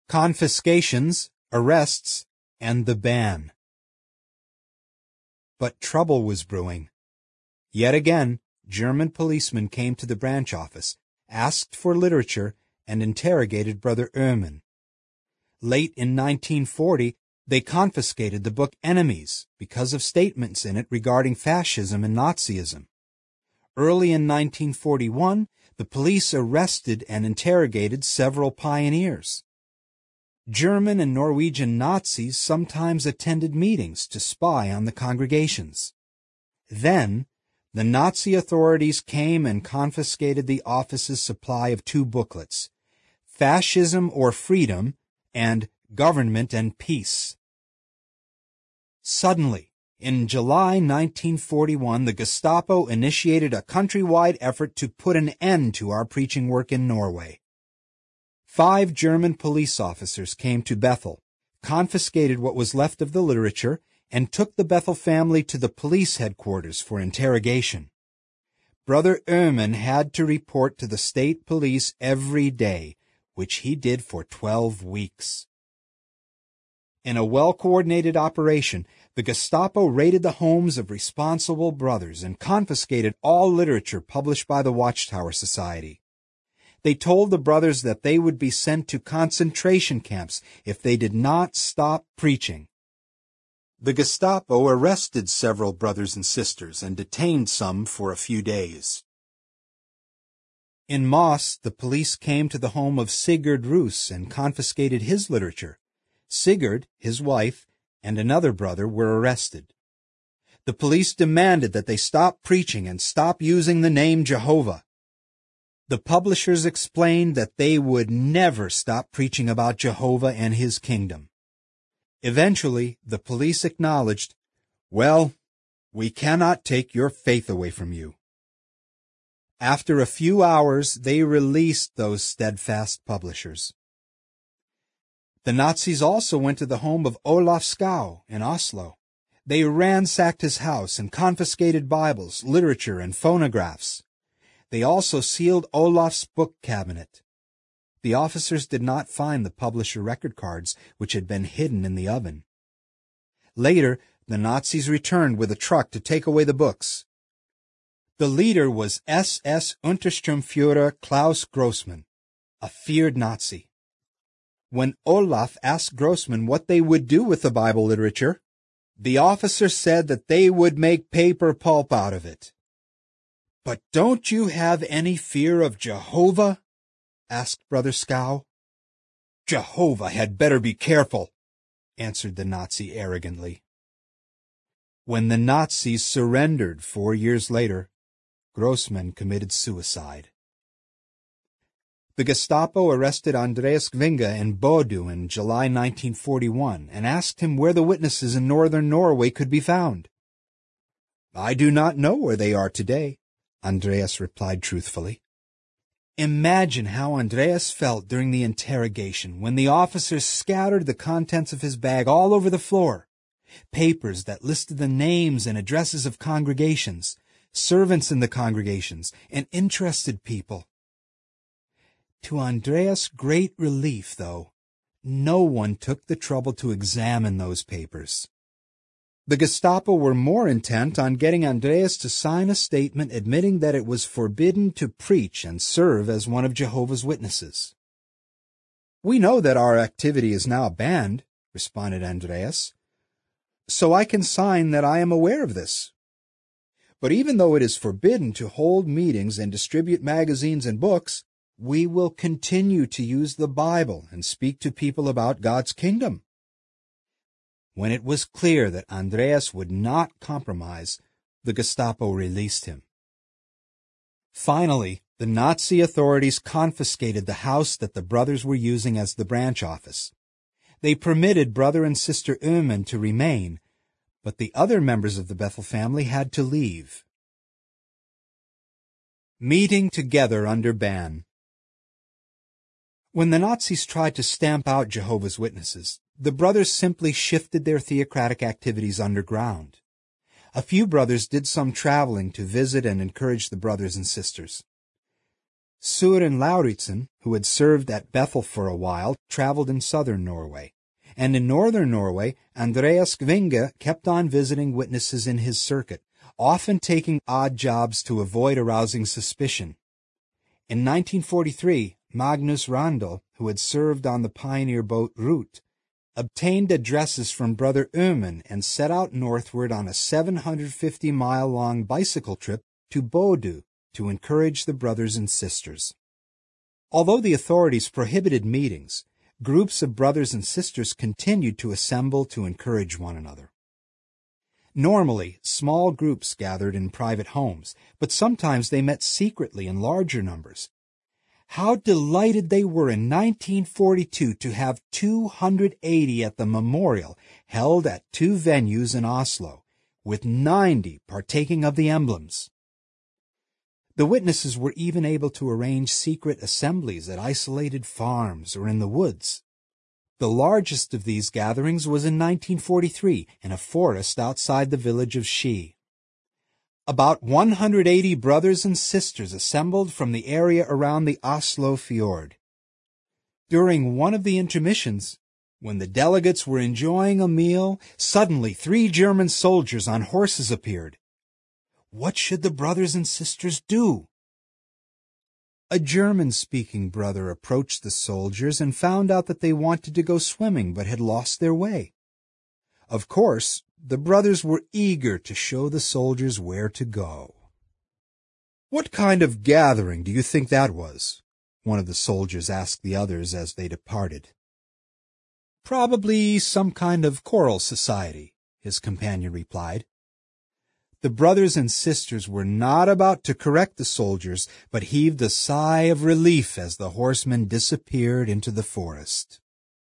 confiscations, arrests, and the ban. But trouble was brewing. Yet again, German policemen came to the branch office, asked for literature, and interrogated Brother Ehrman. Late in 1940, they confiscated the book Enemies because of statements in it regarding fascism and Nazism. Early in 1941, the police arrested and interrogated several pioneers. German and Norwegian Nazis sometimes attended meetings to spy on the congregations. Then, the Nazi authorities came and confiscated the office's supply of two booklets, Fascism or Freedom and Government and Peace. Suddenly, in July 1941, the Gestapo initiated a countrywide effort to put an end to our preaching work in Norway. 5 German police officers came to Bethel, confiscated what was left of the literature, and took the Bethel family to the police headquarters for interrogation. Brother Ehrman had to report to the state police every day, which he did for 12 weeks. In a well-coordinated operation, the Gestapo raided the homes of responsible brothers and confiscated all literature published by the Watchtower Society. They told the brothers that they would be sent to concentration camps if they did not stop preaching. The Gestapo arrested several brothers and sisters and detained some for a few days. In Moss, the police came to the home of Sigurd Roos and confiscated his literature. Sigurd, his wife, and another brother were arrested. The police demanded that they stop preaching and stop using the name Jehovah. The publishers explained that they would never stop preaching about Jehovah and his kingdom. Eventually, the police acknowledged, "Well, we cannot take your faith away from you." After a few hours, they released those steadfast publishers. The Nazis also went to the home of Olaf Skau in Oslo. They ransacked his house and confiscated Bibles, literature, and phonographs. They also sealed Olaf's book cabinet. The officers did not find the publisher record cards, which had been hidden in the oven. Later, the Nazis returned with a truck to take away the books. The leader was SS Untersturmführer Klaus Grossmann, a feared Nazi. When Olaf asked Grossmann what they would do with the Bible literature, the officer said that they would make paper pulp out of it. "But don't you have any fear of Jehovah?" asked Brother Skau. "Jehovah had better be careful," answered the Nazi arrogantly. When the Nazis surrendered 4 years later, Grossmann committed suicide. The Gestapo arrested Andreas Kvinge in Bodø in July 1941 and asked him where the witnesses in northern Norway could be found. "I do not know where they are today," Andreas replied truthfully. Imagine how Andreas felt during the interrogation when the officers scattered the contents of his bag all over the floor. Papers that listed the names and addresses of congregations, servants in the congregations, and interested people. To Andreas' great relief, though, no one took the trouble to examine those papers. The Gestapo were more intent on getting Andreas to sign a statement admitting that it was forbidden to preach and serve as one of Jehovah's Witnesses. "We know that our activity is now banned," responded Andreas, "so I can sign that I am aware of this. But even though it is forbidden to hold meetings and distribute magazines and books, we will continue to use the Bible and speak to people about God's kingdom." When it was clear that Andreas would not compromise, the Gestapo released him. Finally, the Nazi authorities confiscated the house that the brothers were using as the branch office. They permitted Brother and Sister Ehrman to remain, but the other members of the Bethel family had to leave. Meeting together under ban. When the Nazis tried to stamp out Jehovah's Witnesses, the brothers simply shifted their theocratic activities underground. A few brothers did some traveling to visit and encourage the brothers and sisters. Søren Lauritzen, who had served at Bethel for a while, traveled in southern Norway. And in northern Norway, Andreas Kvinge kept on visiting witnesses in his circuit, often taking odd jobs to avoid arousing suspicion. In 1943, Magnus Randal, who had served on the pioneer boat Rut, obtained addresses from Brother Öhman and set out northward on a 750-mile-long bicycle trip to Bodø to encourage the brothers and sisters. Although the authorities prohibited meetings, groups of brothers and sisters continued to assemble to encourage one another. Normally, small groups gathered in private homes, but sometimes they met secretly in larger numbers. How delighted they were in 1942 to have 280 at the memorial held at 2 venues in Oslo, with 90 partaking of the emblems. The witnesses were even able to arrange secret assemblies at isolated farms or in the woods. The largest of these gatherings was in 1943 in a forest outside the village of Ski. About 180 brothers and sisters assembled from the area around the Oslo fjord. During one of the intermissions, when the delegates were enjoying a meal, suddenly 3 German soldiers on horses appeared. What should the brothers and sisters do? A German-speaking brother approached the soldiers and found out that they wanted to go swimming but had lost their way. Of course, the brothers were eager to show the soldiers where to go. "What kind of gathering do you think that was?" one of the soldiers asked the others as they departed. "Probably some kind of choral society," his companion replied. The brothers and sisters were not about to correct the soldiers, but heaved a sigh of relief as the horsemen disappeared into the forest.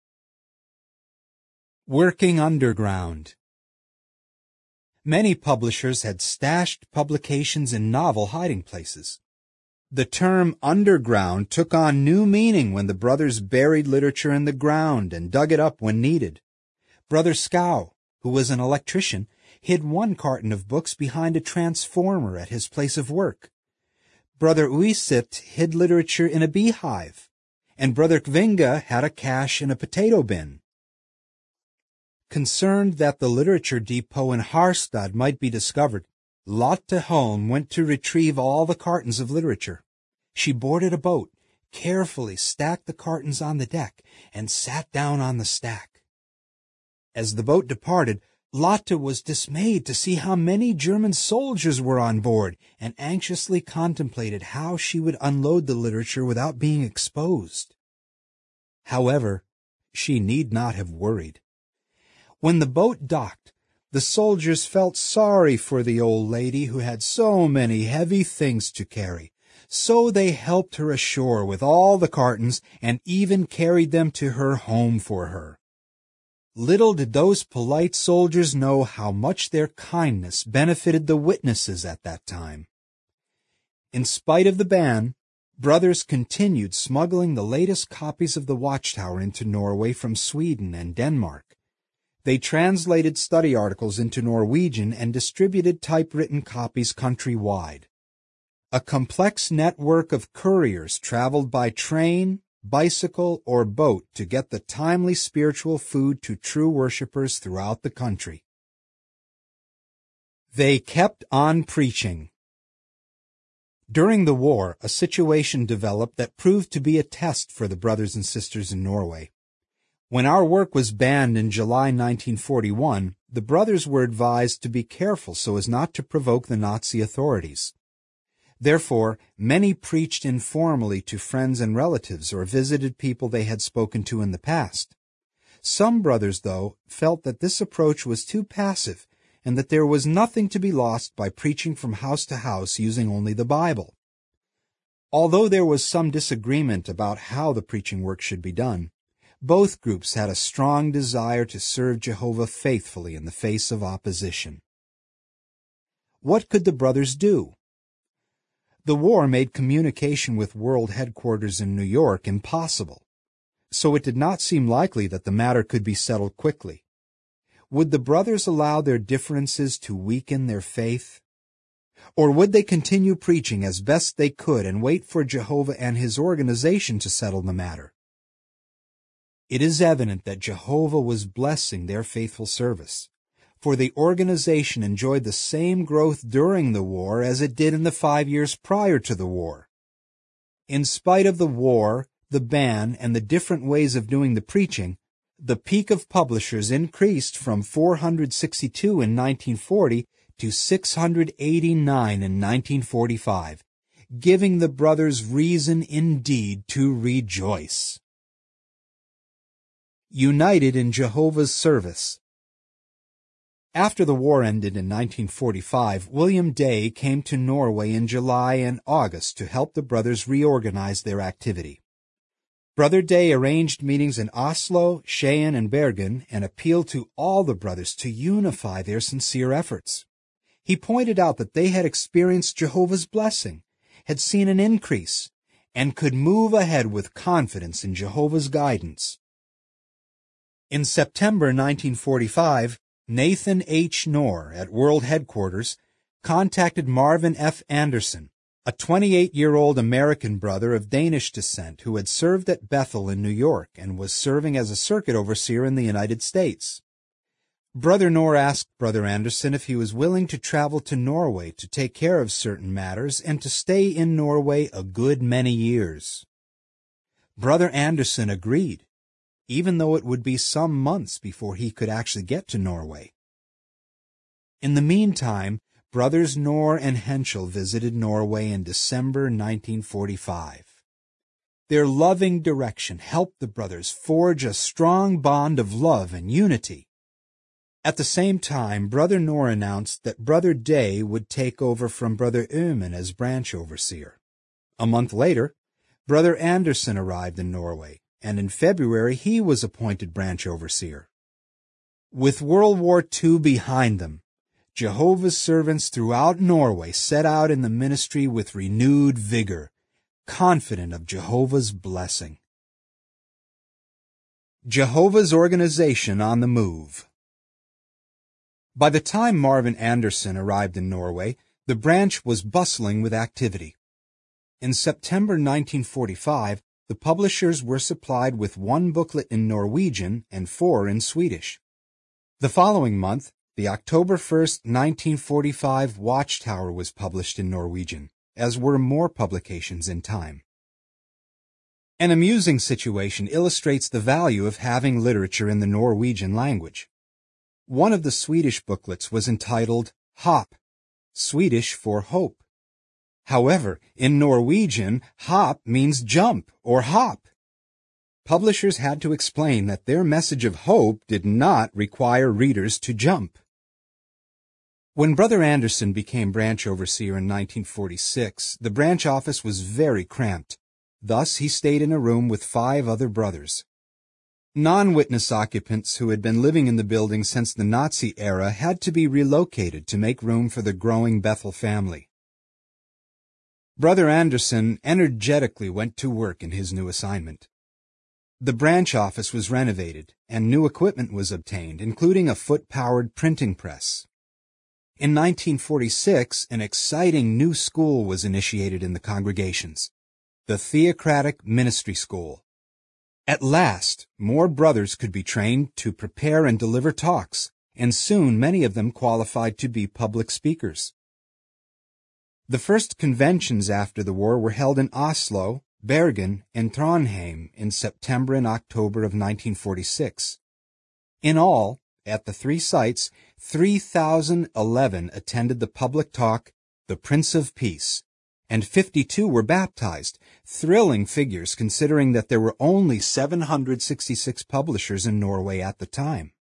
Working underground. Many publishers had stashed publications in novel hiding places. The term underground took on new meaning when the brothers buried literature in the ground and dug it up when needed. Brother Skau, who was an electrician, hid 1 carton of books behind a transformer at his place of work. Brother Uisit hid literature in a beehive, and Brother Kvinge had a cache in a potato bin. Concerned that the literature depot in Harstad might be discovered, Lotte Holm went to retrieve all the cartons of literature. She boarded a boat, carefully stacked the cartons on the deck, and sat down on the stack. As the boat departed, Lotte was dismayed to see how many German soldiers were on board and anxiously contemplated how she would unload the literature without being exposed. However, she need not have worried. When the boat docked, the soldiers felt sorry for the old lady who had so many heavy things to carry, so they helped her ashore with all the cartons and even carried them to her home for her. Little did those polite soldiers know how much their kindness benefited the witnesses at that time. In spite of the ban, brothers continued smuggling the latest copies of the Watchtower into Norway from Sweden and Denmark. They translated study articles into Norwegian and distributed typewritten copies countrywide. A complex network of couriers traveled by train, bicycle, or boat to get the timely spiritual food to true worshippers throughout the country. They kept on preaching. During the war, a situation developed that proved to be a test for the brothers and sisters in Norway. When our work was banned in July 1941, the brothers were advised to be careful so as not to provoke the Nazi authorities. Therefore, many preached informally to friends and relatives or visited people they had spoken to in the past. Some brothers, though, felt that this approach was too passive and that there was nothing to be lost by preaching from house to house using only the Bible. Although there was some disagreement about how the preaching work should be done, both groups had a strong desire to serve Jehovah faithfully in the face of opposition. What could the brothers do? The war made communication with world headquarters in New York impossible, so it did not seem likely that the matter could be settled quickly. Would the brothers allow their differences to weaken their faith? Or would they continue preaching as best they could and wait for Jehovah and his organization to settle the matter? It is evident that Jehovah was blessing their faithful service, for the organization enjoyed the same growth during the war as it did in the 5 years prior to the war. In spite of the war, the ban, and the different ways of doing the preaching, the peak of publishers increased from 462 in 1940 to 689 in 1945, giving the brothers reason indeed to rejoice. United in Jehovah's service. After the war ended in 1945, William Day came to Norway in July and August to help the brothers reorganize their activity. Brother Day arranged meetings in Oslo, Skien, and Bergen and appealed to all the brothers to unify their sincere efforts. He pointed out that they had experienced Jehovah's blessing, had seen an increase, and could move ahead with confidence in Jehovah's guidance. In September 1945, Nathan H. Knorr at World Headquarters contacted Marvin F. Anderson, a 28-year-old American brother of Danish descent who had served at Bethel in New York and was serving as a circuit overseer in the United States. Brother Knorr asked Brother Anderson if he was willing to travel to Norway to take care of certain matters and to stay in Norway a good many years. Brother Anderson agreed, even though it would be some months before he could actually get to Norway. In the meantime, Brothers Knorr and Henschel visited Norway in December 1945. Their loving direction helped the brothers forge a strong bond of love and unity. At the same time, Brother Knorr announced that Brother Day would take over from Brother Ullman as branch overseer. A month later, Brother Anderson arrived in Norway, and in February he was appointed branch overseer. With World War II behind them, Jehovah's servants throughout Norway set out in the ministry with renewed vigor, confident of Jehovah's blessing. Jehovah's organization on the move. By the time Marvin Anderson arrived in Norway, the branch was bustling with activity. In September 1945, the publishers were supplied with 1 booklet in Norwegian and 4 in Swedish. The following month, the October 1st, 1945 Watchtower was published in Norwegian, as were more publications in time. An amusing situation illustrates the value of having literature in the Norwegian language. One of the Swedish booklets was entitled Hopp, Swedish for hope. However, in Norwegian, hopp means jump or hop. Publishers had to explain that their message of hope did not require readers to jump. When Brother Anderson became branch overseer in 1946, the branch office was very cramped. Thus, he stayed in a room with 5 other brothers. Non-witness occupants who had been living in the building since the Nazi era had to be relocated to make room for the growing Bethel family. Brother Anderson energetically went to work in his new assignment. The branch office was renovated, and new equipment was obtained, including a foot-powered printing press. In 1946, an exciting new school was initiated in the congregations, the Theocratic Ministry School. At last, more brothers could be trained to prepare and deliver talks, and soon many of them qualified to be public speakers. The first conventions after the war were held in Oslo, Bergen, and Trondheim in September and October of 1946. In all, at the 3 sites, 3,011 attended the public talk, The Prince of Peace, and 52 were baptized, thrilling figures considering that there were only 766 publishers in Norway at the time.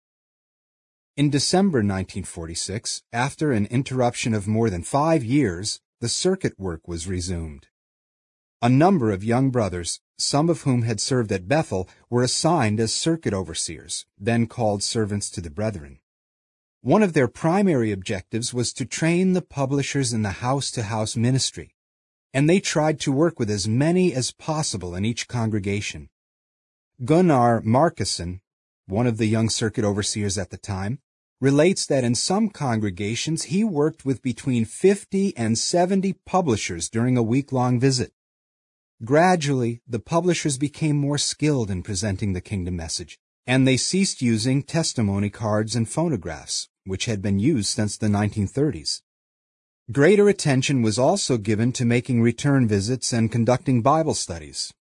In December 1946, after an interruption of more than 5 years, the circuit work was resumed. A number of young brothers, some of whom had served at Bethel, were assigned as circuit overseers, then called servants to the brethren. One of their primary objectives was to train the publishers in the house-to-house ministry, and they tried to work with as many as possible in each congregation. Gunnar Markussen, one of the young circuit overseers at the time, relates that in some congregations he worked with between 50 and 70 publishers during a week-long visit. Gradually, the publishers became more skilled in presenting the kingdom message, and they ceased using testimony cards and phonographs, which had been used since the 1930s. Greater attention was also given to making return visits and conducting Bible studies,